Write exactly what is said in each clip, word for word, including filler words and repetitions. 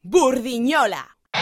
Burdinola.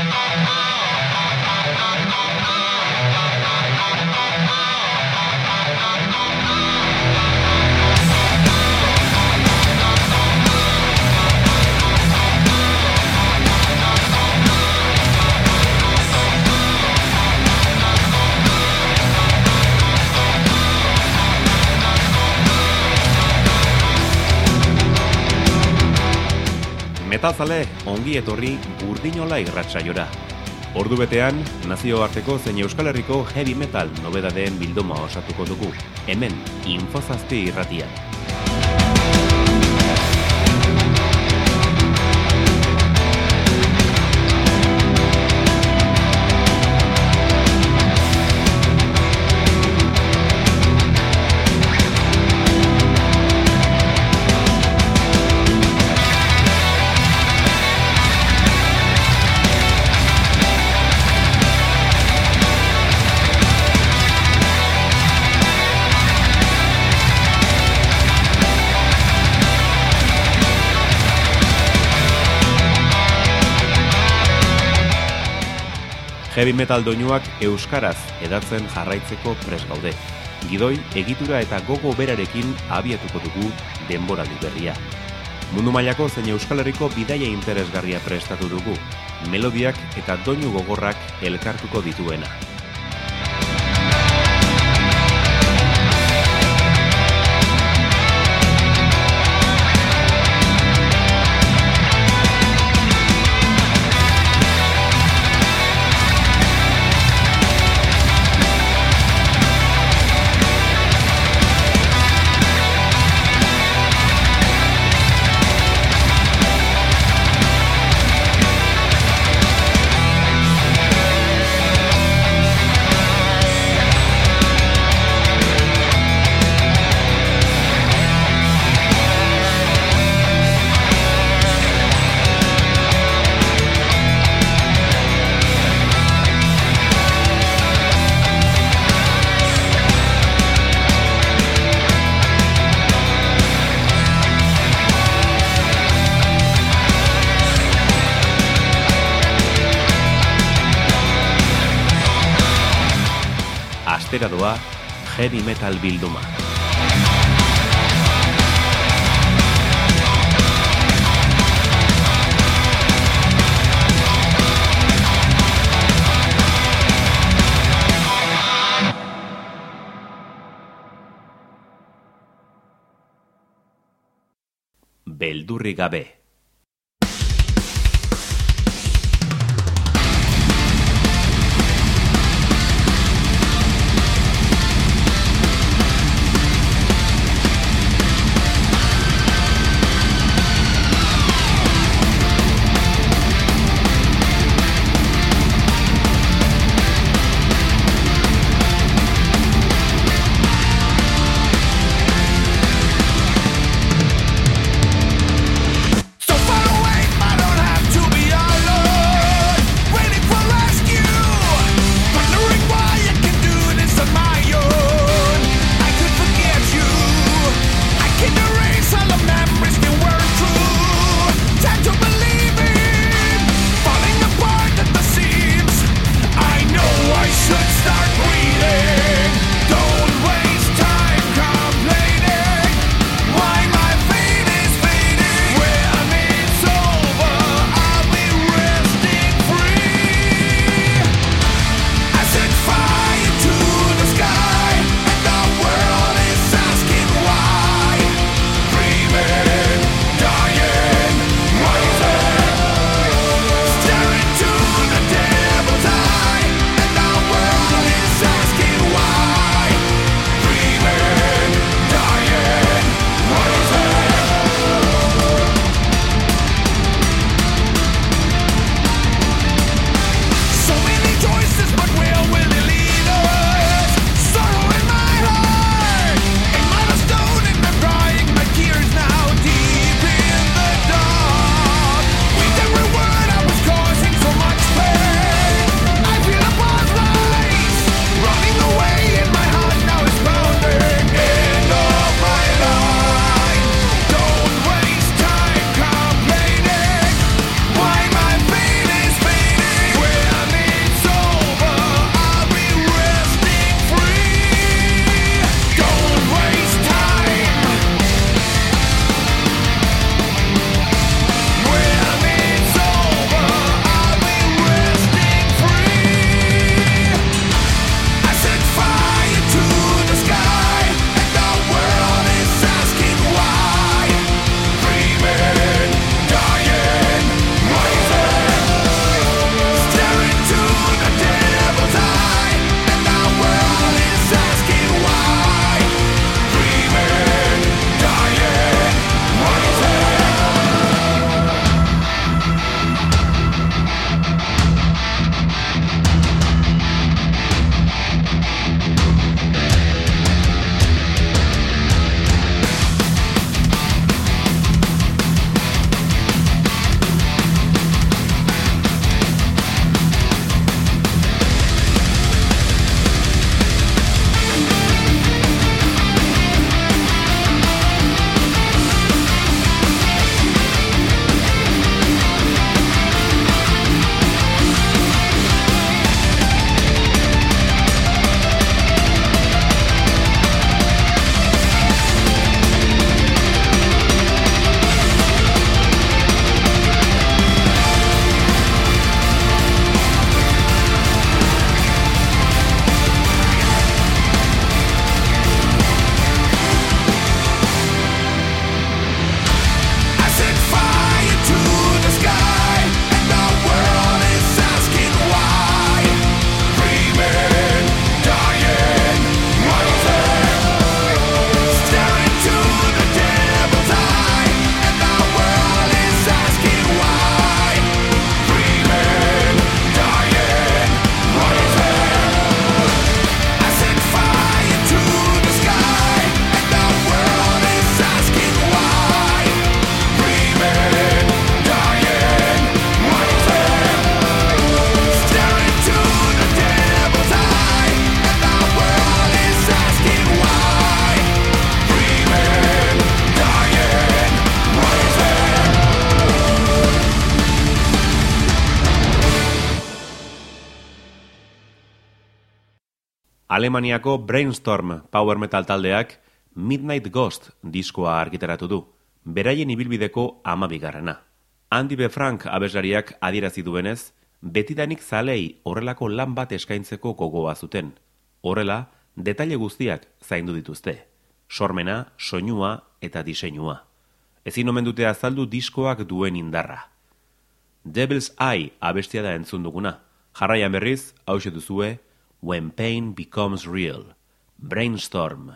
Metalzale, ongi etorri Burdinola irratsaiora. Ordu betean, nazioarteko zein Euskal Herriko heavy metal nobedadeen bilduma osatuko dugu. Hemen, Infozazpi irratian. Heavy metal doinuak euskaraz edatzen jarraitzeko prest gaude. Gidoi, egitura eta gogo berarekin abiatuko dugu denboraldi berria. Mundu mailako zein Euskal Herriko bidaia interesgarria prestatu dugu, melodiak eta doinu gogorrak elkartuko dituena. Astera doa, heavy metal bilduma. Beldurri gabe. Alemaniako Brainstorm power metal taldeak Midnight Ghost diskoa argitaratu du, beraien ibilbideko hamabigarrena. Andy B. Frank abeslariak adierazi duenez, betidanik zalei horrelako lan bat eskaintzeko gogoa zuten. Horrela, detaile guztiak zaindu dituzte. Sormena, soinua eta diseinua. Ezin omen dute azaldu diskoak duen indarra. Devil's Eye abestia da entzun duguna. Jarraian berriz, hauxe duzue, When Pain Becomes Real. Brainstorm.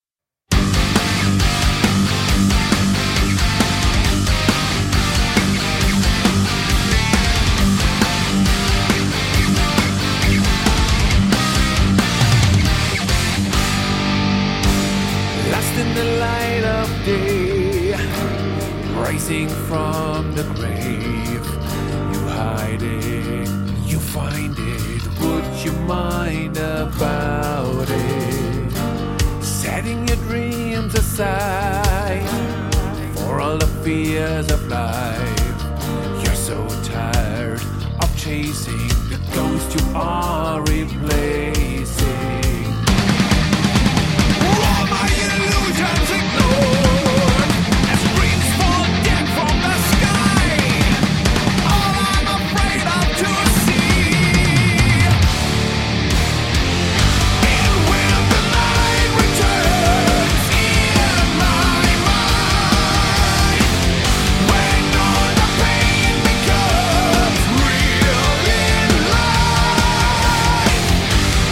Lost in the light of day, rising from the grave. You hide it, you find it, would you mind about it? Setting your dreams aside for all the fears of life. You're so tired of chasing the ghost you are replacing. All my illusions ignored as dreams fall dead from the sky. All I'm afraid of to see. And when the night returns in my mind, when all the pain becomes real in life,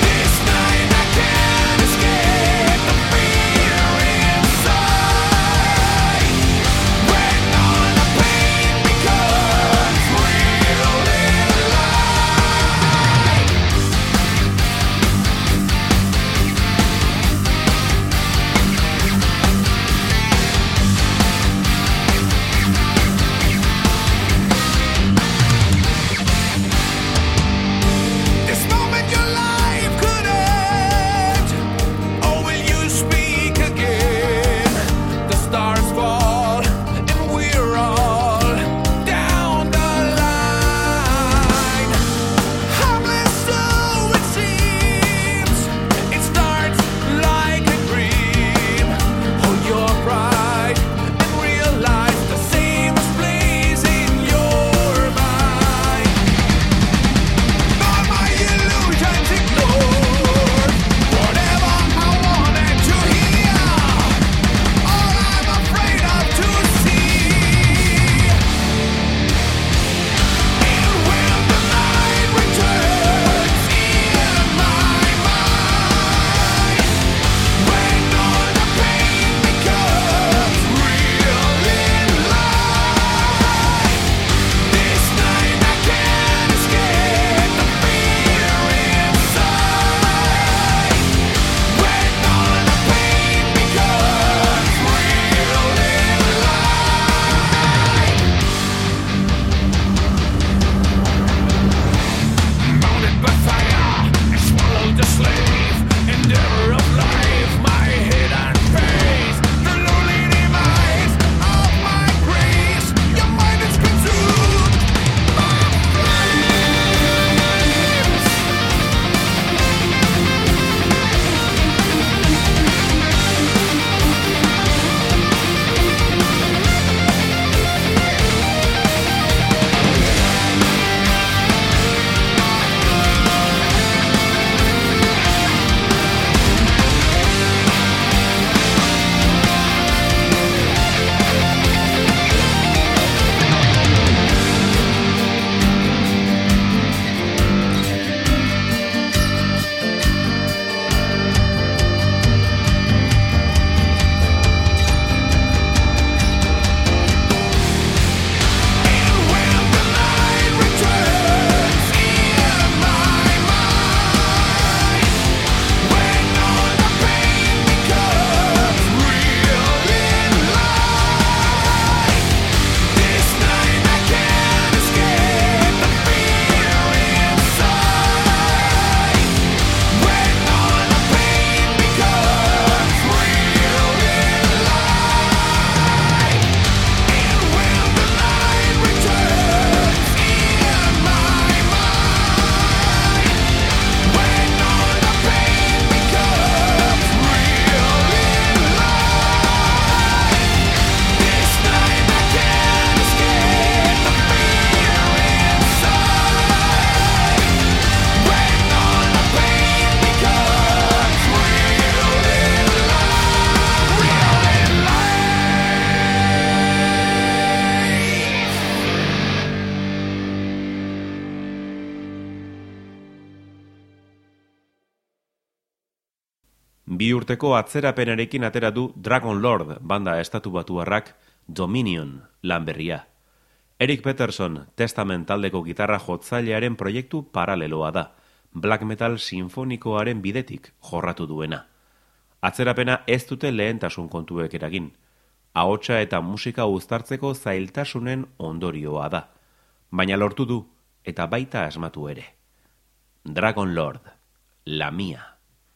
Bi urteko atzerapenarekin atera du Dragon Lord banda estatu batuarrak Dominion lan berria. Eric Peterson Testament taldeko gitarra jotzailearen proiektu paraleloa da, black metal sinfonikoaren bidetik jorratu duena. Atzerapena ez dute lehentasun kontuek eragin. Ahotsa eta musika uztartzeko zailtasunen ondorioa da. Baina lortu du eta baita asmatu ere. Dragon Lord, la mía.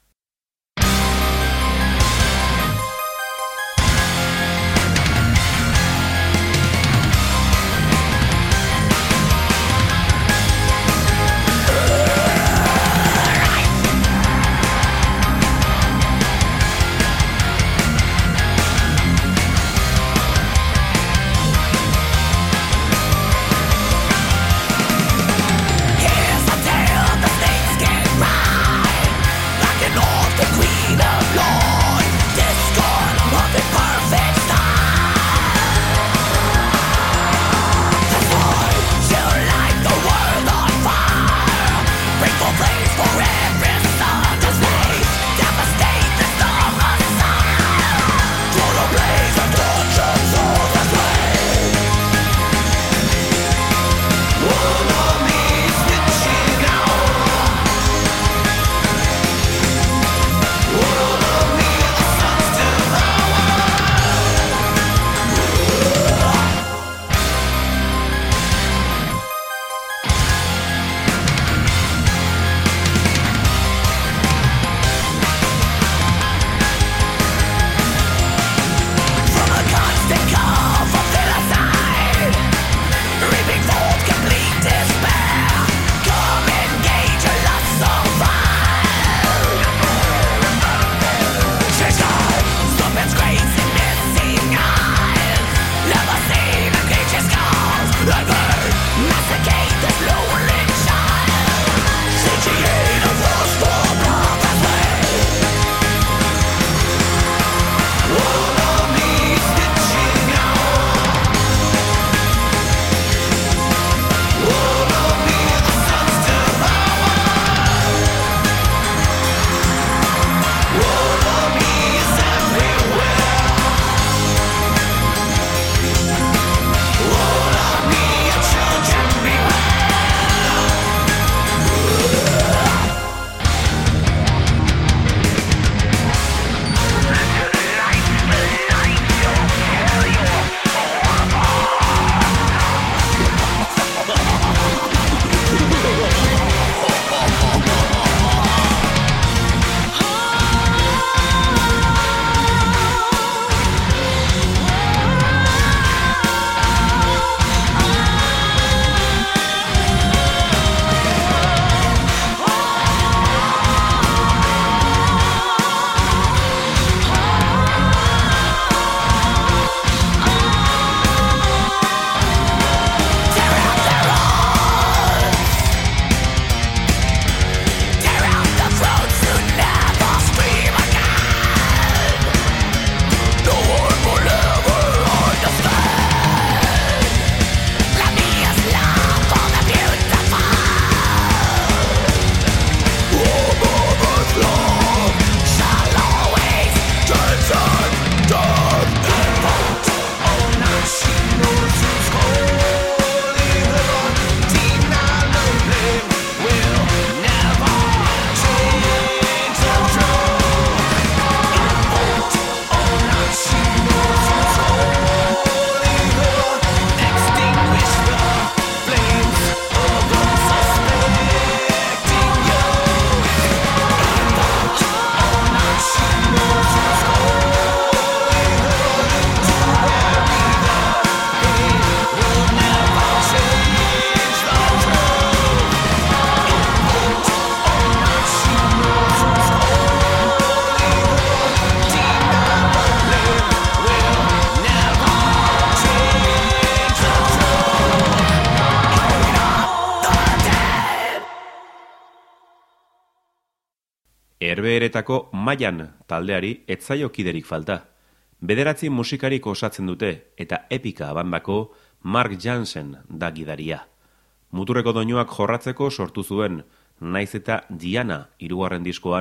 Herbeheretako Maian taldeari ez zaio kiderik falta. Bederatzi musikarik osatzen dute eta epika bandako Mark Jansen da gidaria. Muturreko doinuak jorratzeko sortu zuen, naiz eta Diana hirugarren diskoan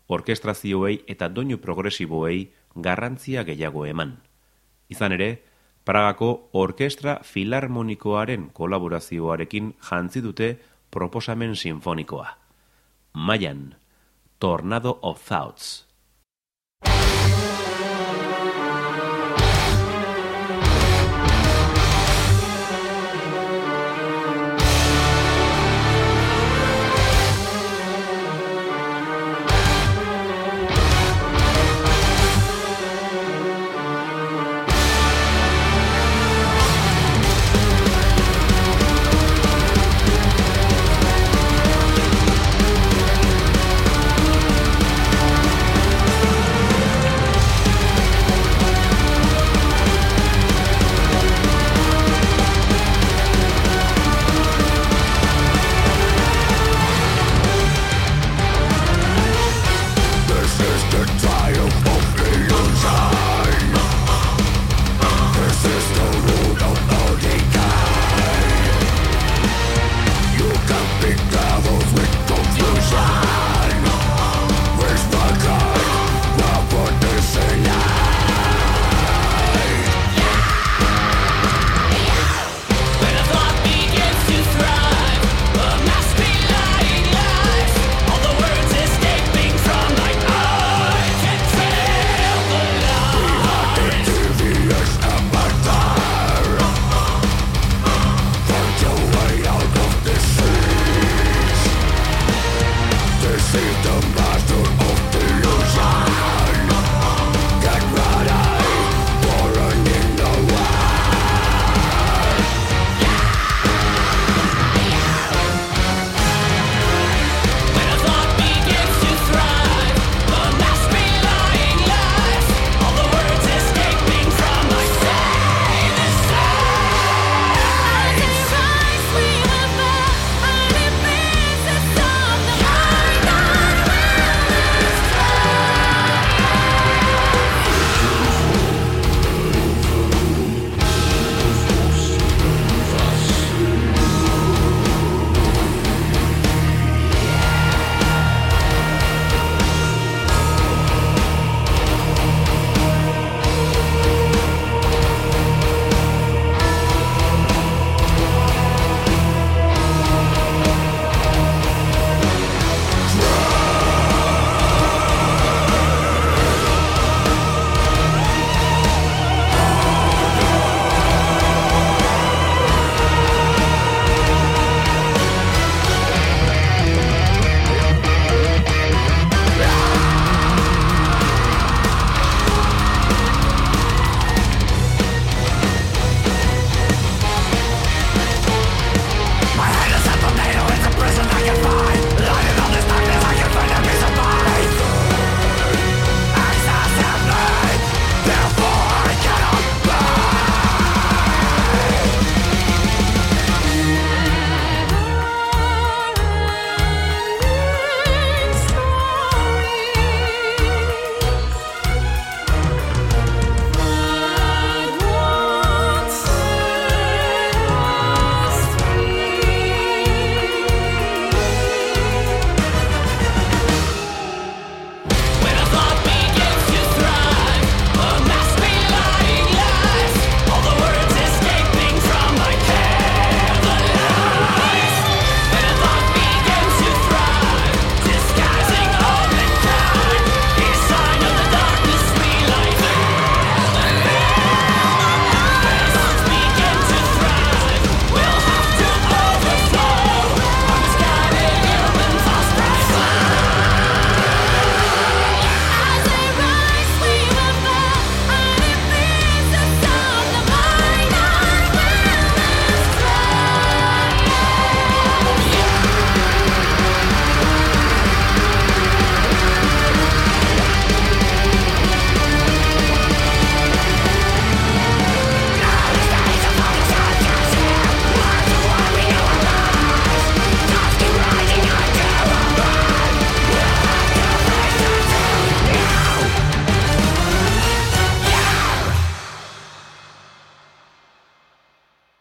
orkestrazioei eta doinu progresiboei garrantzia gehiago eman. Izan ere, Pragako Orkestra Filarmonikoaren kolaborazioarekin jantzi dute proposamen sinfonikoa. Mayan, Tornado of Thoughts.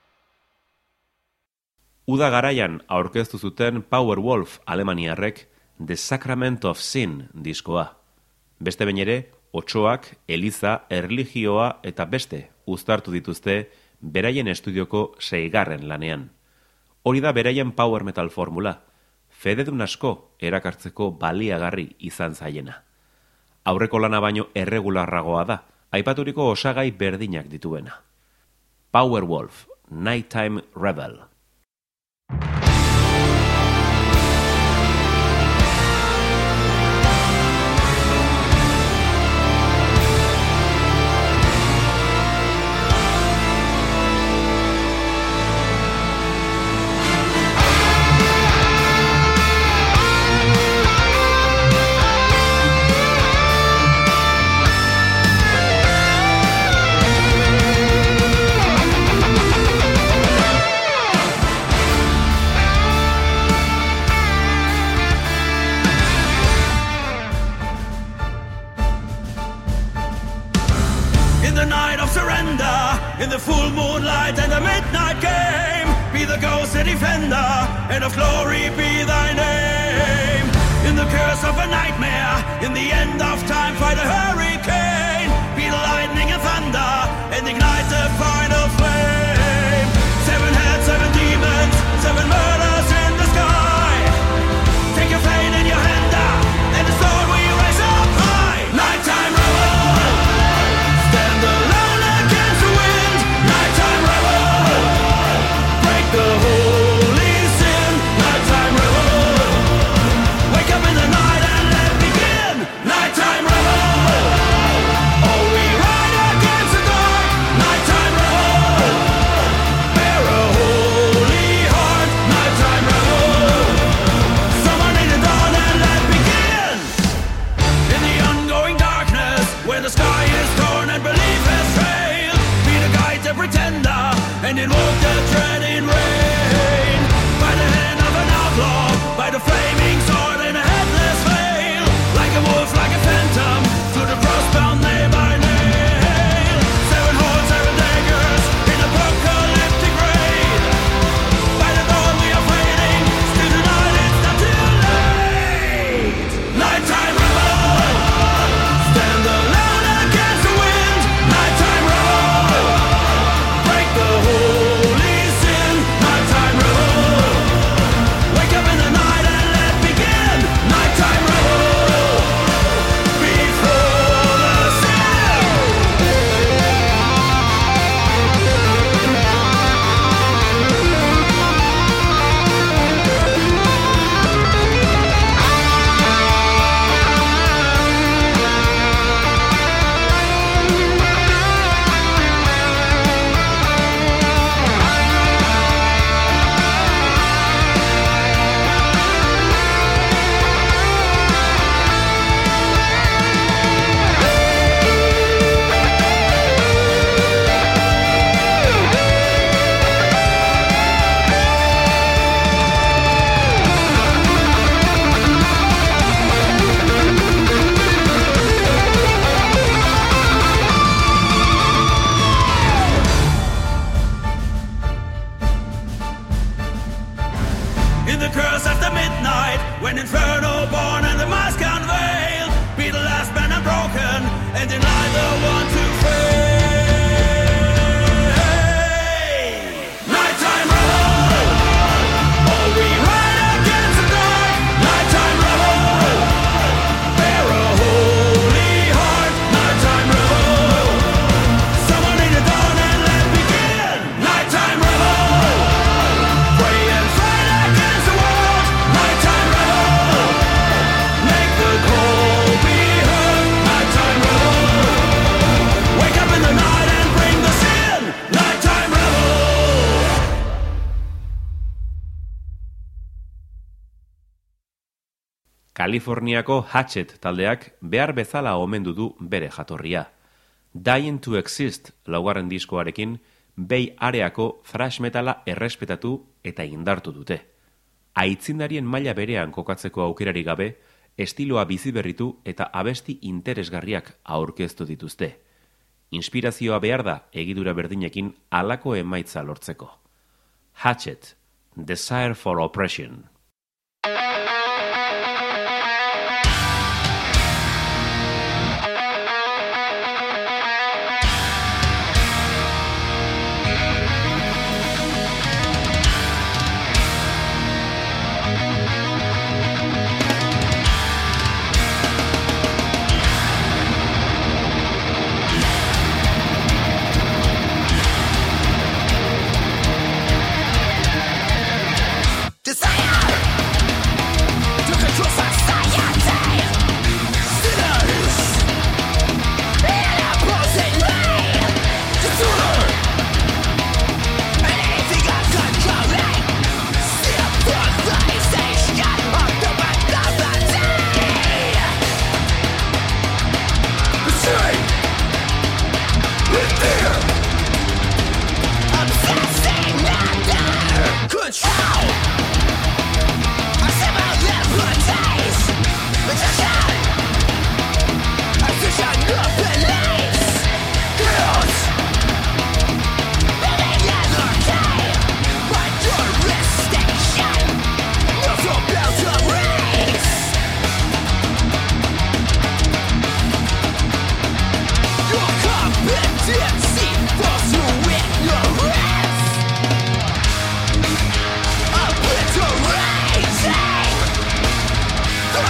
Uda garaian aurkeztu zuten Powerwolf alemaniarrek The Sacrament of Sin diskoa. Beste behin ere, otsoak, eliza, erlijioa eta beste uztartu dituzte beraien estudioko seigarren lanean. Hori da beraien power metal formula, fededun asko erakartzeko baliagarri izan zaiena. Aurreko lana baino erregularragoa da, aipaturiko osagai berdinak dituena. Powerwolf, Nighttime Rebel. In the full moonlight and the midnight game, be the ghost and defender, and of glory be thy name. In the curse of a nightmare, in the end of time, fight a hurricane, be the lightning and thunder, and ignite the final flame. Seven heads, seven demons, seven murders in the sky. Take your fate in your hand now, and the sword will rise up high. Nighttime rebel, stand alone against the wind. Nighttime rebel, break the holy sin. Nighttime rebel, wake up in the night and let begin. Nighttime rebel, oh we ride against the dark. Nighttime rebel, bear a holy heart. Nighttime rebel, someone in the dawn and let begin. In the ongoing darkness, where the sky is torn and belief has failed, be the guide, the pretender, and invoke the dreading rain. By the hand of an outlaw, by the flaming sword and a headless veil, like a wolf, like a phantom, to the cross-bound nail by nail. Seven horns, seven daggers, in apocalyptic rain. By the dawn we are fading, still tonight it's not too late. Nighttime rebel, stand alone against the wind. Nighttime rebel, break the holy sin. Nighttime rebel, wake up in the night and let begin. Nighttime rebel, before the sin. In the curse of the midnight, when inferno born and the mask unveiled, be the last man unbroken, and deny the one to fail. Nighttime rebel, oh we ride against the dark. Nighttime rebel, bear a holy heart. Nighttime rebel, someone in the dawn and let begin. Nighttime rebel, pray and fight against the world. Nighttime rebel, make the call be heard. Nighttime rebel, wake up in the night and bring the sin. Nighttime rebel. Kaliforniako Hatchet taldeak behar bezala omendu du bere jatorria. Dying to Exist laugarren diskoarekin Bay Areako thrash metala errespetatu eta indartu dute. Aitzindarien maila berean kokatzeko aukerari gabe, estiloa biziberritu eta abesti interesgarriak aurkeztu dituzte. Inspirazioa behar da egidura berdinekin halako emaitza lortzeko. Hatchet, Desire for Oppression.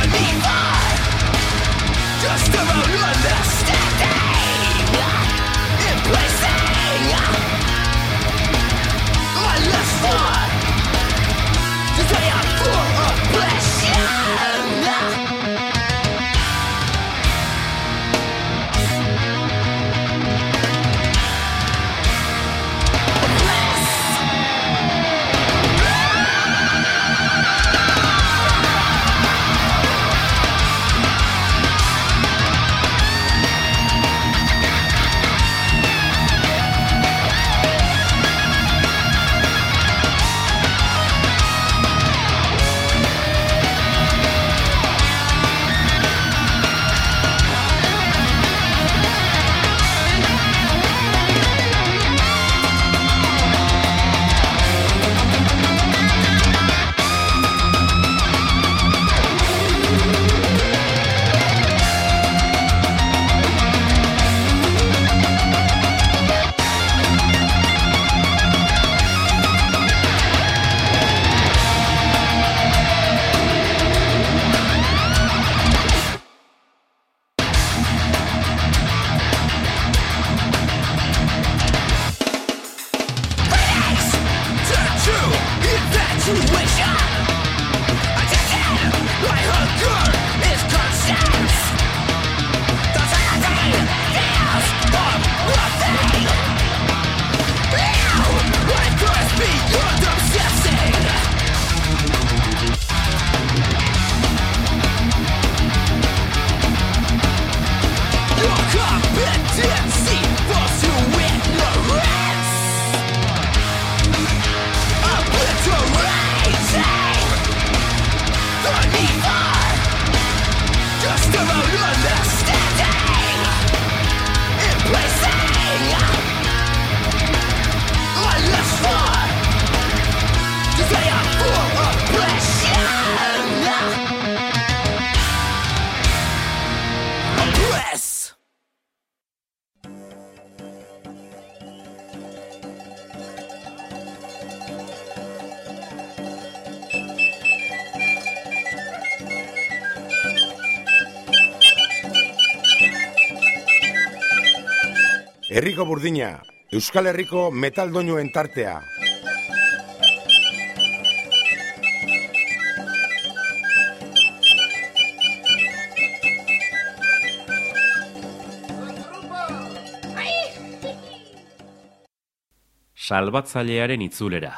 Herriko Burdina, Euskal Herriko metal doinuen tartea. Salbatzailearen itzulera.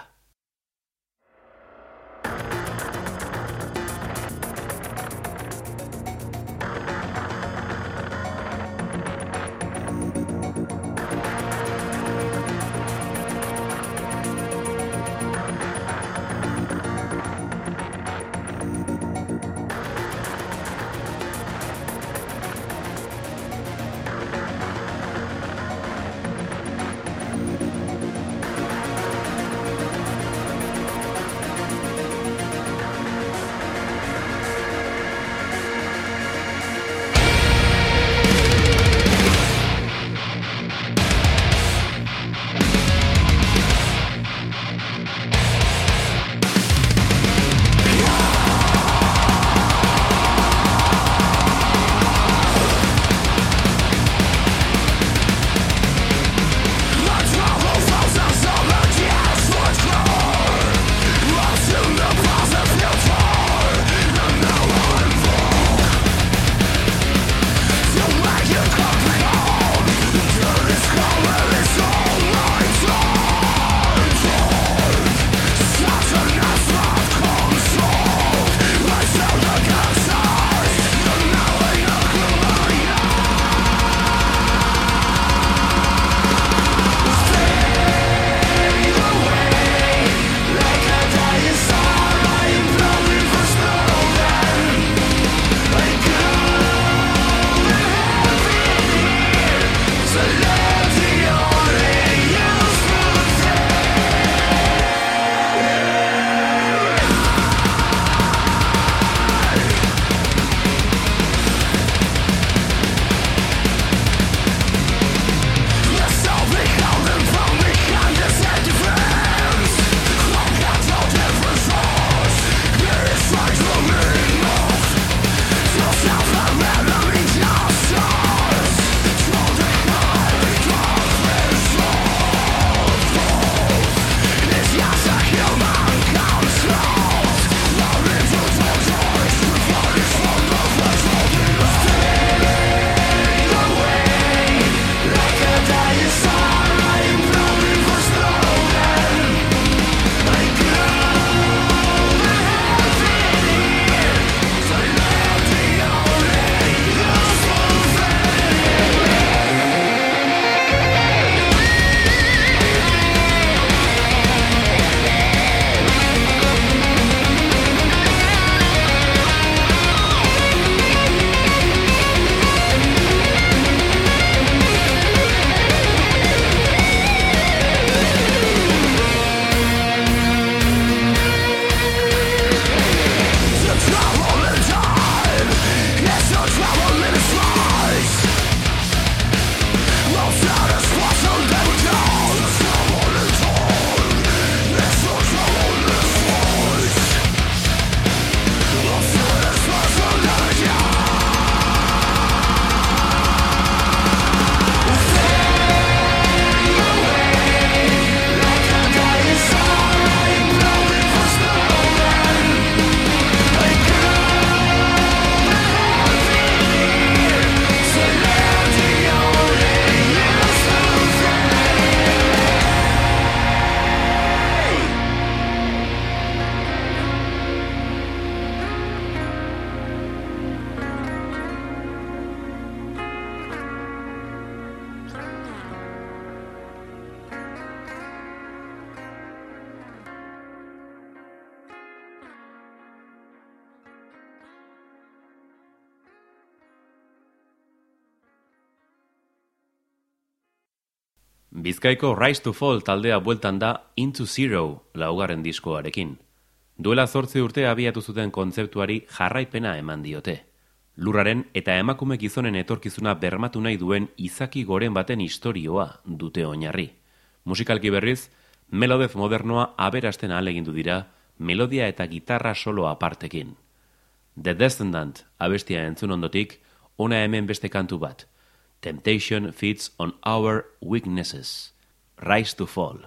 Bizkaiko Rise to Fall taldea bueltan da Into Zero laugarren diskoarekin. Duela zortzi urte abiatu zuten kontzeptuari jarraipena eman diote. Lurraren eta emakume gizonen etorkizuna bermatu nahi duen izaki goren baten istorioa dute oinarri. Musikalki berriz, melodez modernoa aberasten ahalegindu dira, melodia eta gitarra solo apartekin. The Descendant abestia entzun ondotik, ona hemen beste kantu bat. Temptation feeds on our weaknesses. Rise to Fall.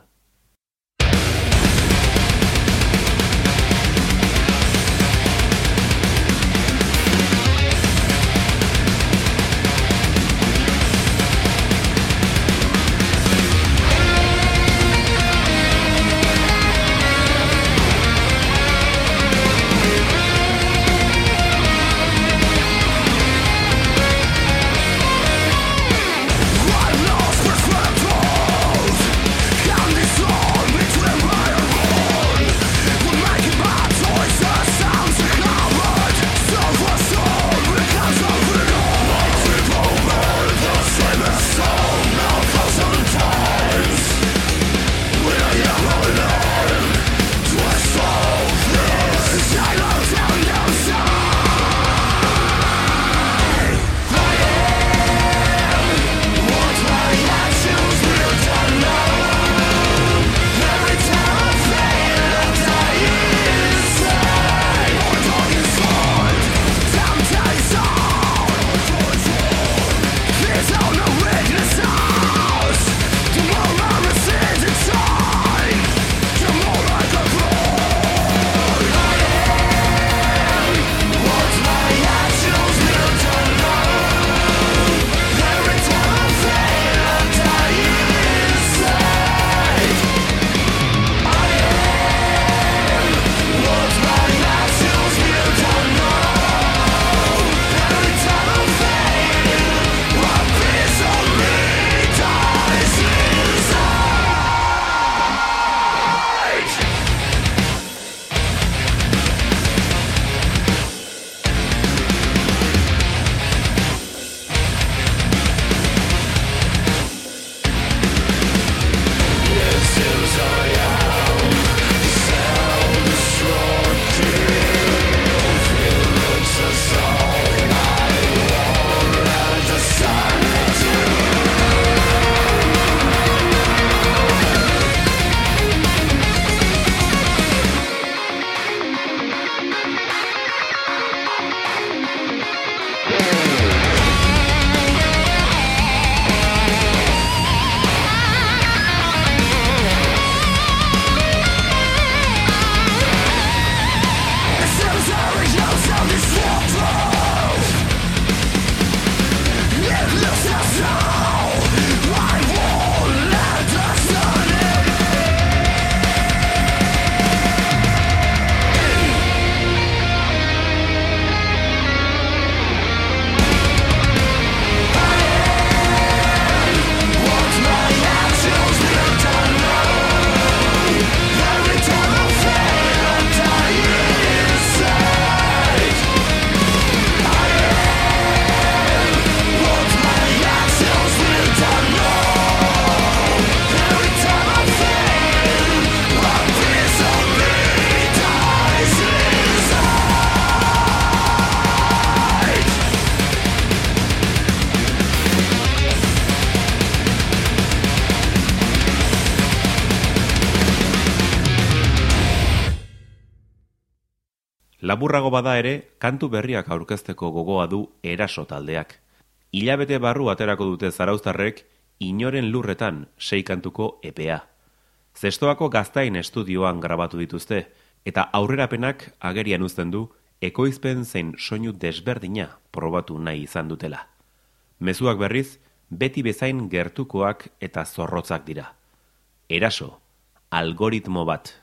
Laburrago bada ere, kantu berriak aurkezteko gogoa du Eraso taldeak. Hilabete barru aterako dute zarauztarrek Inoren lurretan sei kantuko epea. Zestoako Gaztain estudioan grabatu dituzte, eta aurrerapenak agerian uzten du ekoizpen zein soinu desberdina probatu nahi izan dutela. Mezuak berriz, beti bezain gertukoak eta zorrotzak dira. Eraso, algoritmo bat.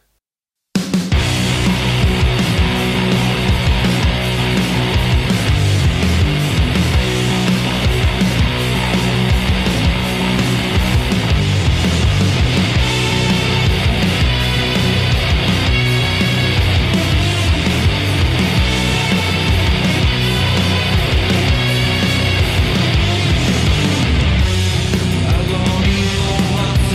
Algoritmo bat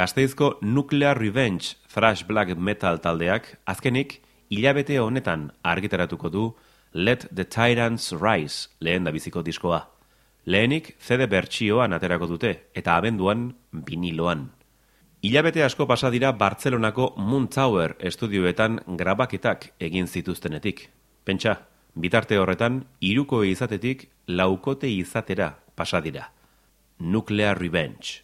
Gasteizko Nuclear Revenge thrash black metal taldeak azkenik hilabete honetan argitaratuko du Let the Tyrants Rise lehen dabiziko diskoa. Lehenik C D bertsioan aterako dute eta abenduan viniloan. Hilabete asko pasa dira Bartzelonako Moon Tower estudioetan grabaketak egin zituztenetik. Pentsa, bitarte horretan hiruko izatetik laukote izatera pasa dira. Nuclear Revenge.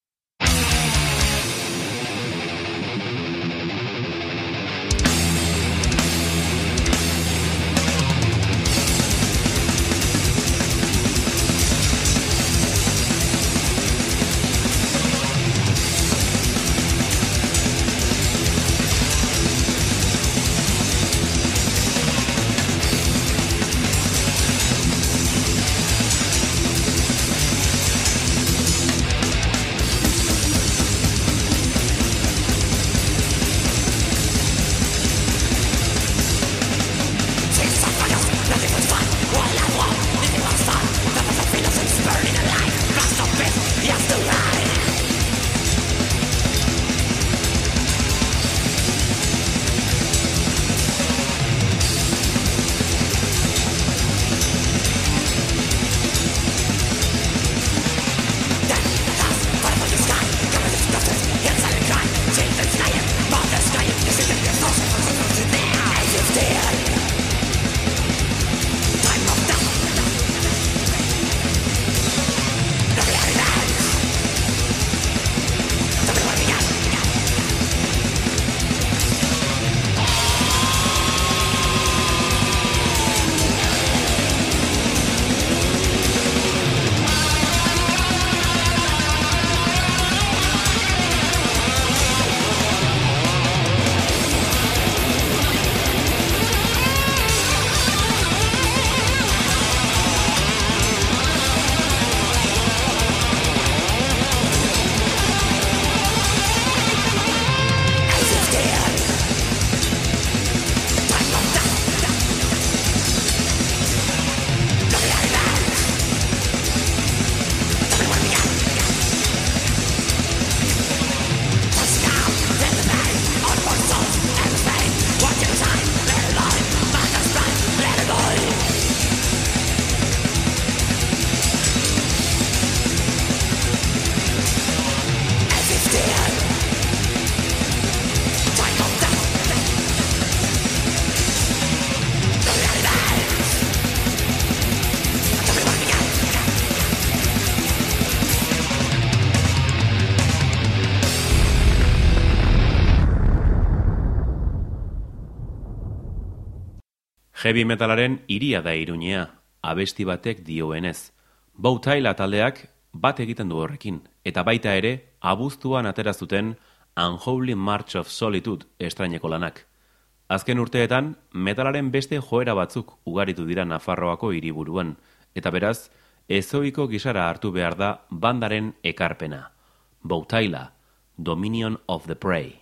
Heavy metalaren hiria da Iruñea, abesti batek dioenez. Bautaila taldeak bat egiten du horrekin, eta baita ere, abuztuan atera zuten Unholy March of Solitude estraineko lanak. Azken urteetan, metalaren beste joera batzuk ugaritu dira Nafarroako hiriburuan, eta beraz, ezoiko gisara hartu behar da bandaren ekarpena. Bautaila, Dominion of the Prey.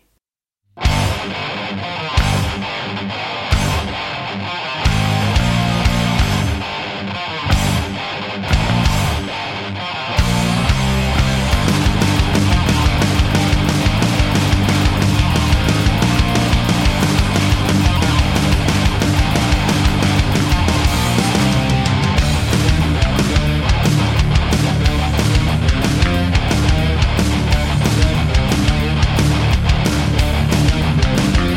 We'll be right back.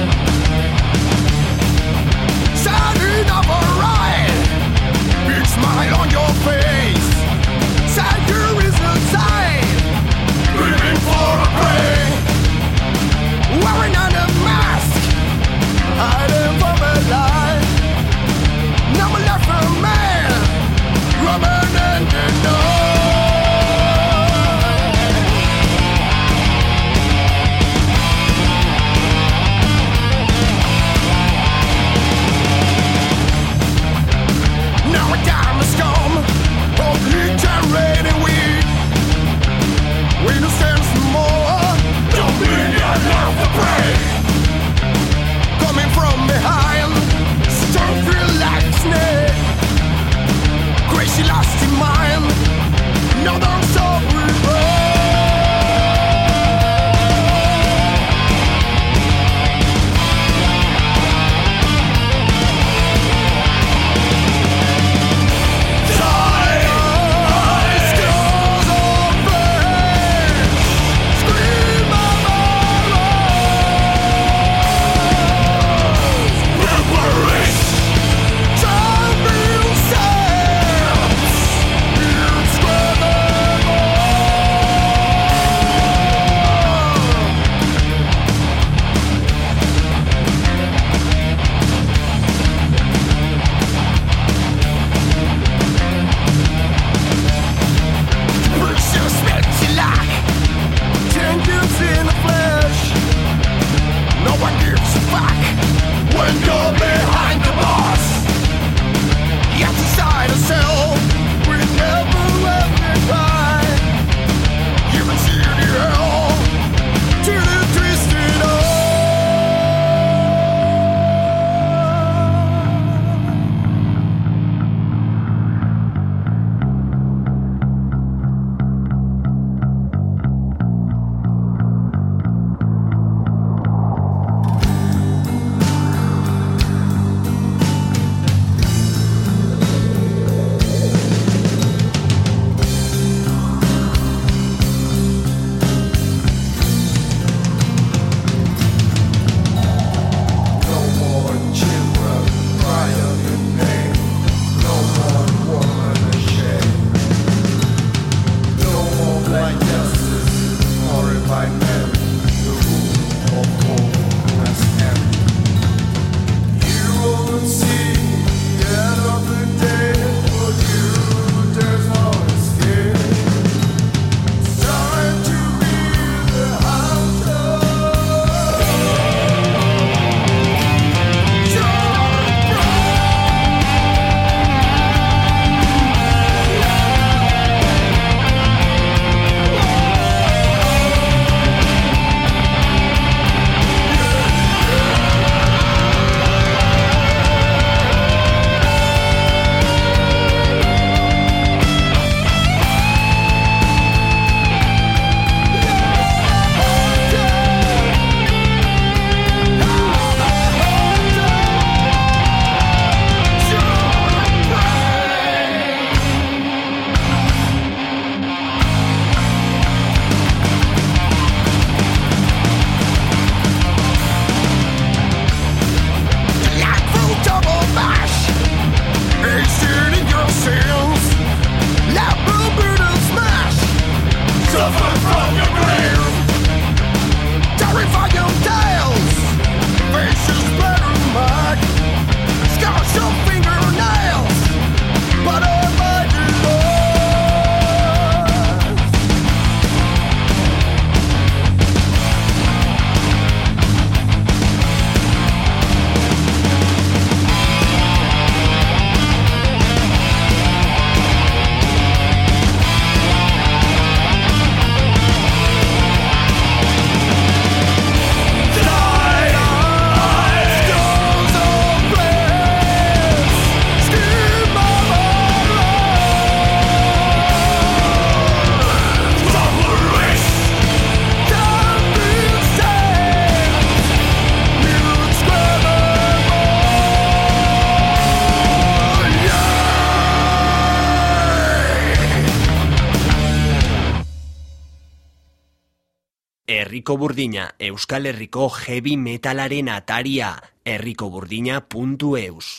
Herriko Burdina, Euskal Herriko heavy metalaren ataria, herrikoburdina puntu eus.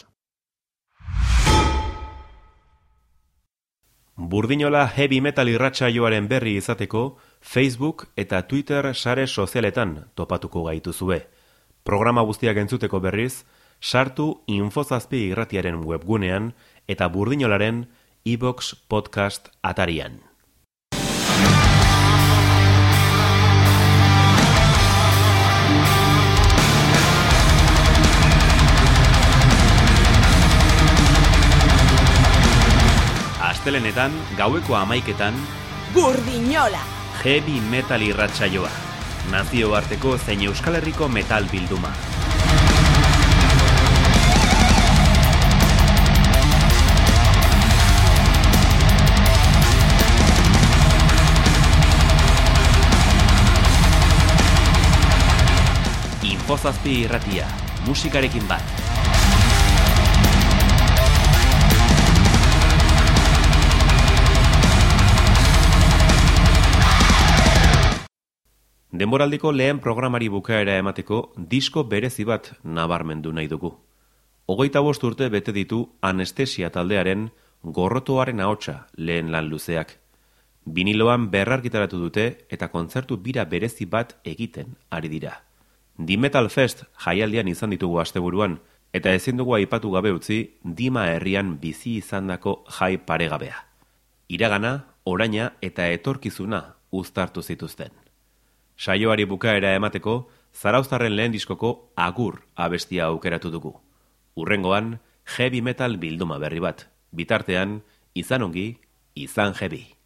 Burdinola heavy metal irratsaioaren berri izateko, Facebook eta Twitter sare sozialetan topatuko gaituzue. Programa guztiak entzuteko berriz, sartu Infozazpi irratiaren webgunean eta Burdinolaren iVoox podcast atarian. Astelenetan, gaueko hamaiketan, Burdinola! Heavy metal irratsaioa. Nazioarteko zein Euskal Herriko metal bilduma. Infozazpi irratia, musikarekin bat. Denboraldiko lehen programari bukaera emateko disko berezi bat nabarmendu nahi dugu. Hogeita bost urte bete ditu Anestesia taldearen Gorrotoaren ahotsa lehen lan luzeak. Biniloan berrargitaratu dute eta kontzertu bira berezi bat egiten ari dira. The Metal Fest jaialdian izan ditugu asteburuan eta ezin dugu aipatu gabe utzi Dima herrian bizi izandako jai paregabea. Iragana, oraina eta etorkizuna uztartu zituzten. Saioari bukaera emateko, Zarauztarren lehen diskoko Agur abestia aukeratu dugu. Hurrengoan, heavy metal bilduma berri bat. Bitartean, izan ongi, izan heavy.